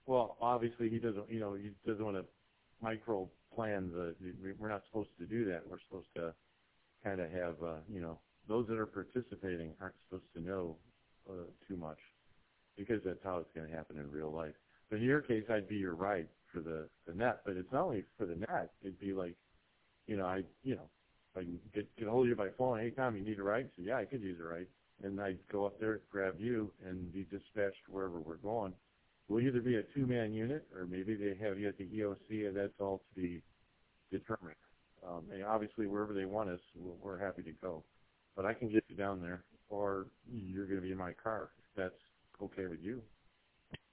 Well, obviously he doesn't, he doesn't want to micro plan we're not supposed to do that. We're supposed to kind of have, those that are participating aren't supposed to know too much because that's how it's going to happen in real life. But in your case, I'd be your ride for the net, but it's not only for the net. It'd be like, if I can get a hold of you by phone, hey, Tom, you need a ride? So, yeah, I could use a ride. And I'd go up there, grab you, and be dispatched wherever we're going. We'll either be a two-man unit, or maybe they have you at the EOC, and that's all to be determined. And obviously, wherever they want us, we're happy to go. But I can get you down there, or you're going to be in my car, if that's okay with you.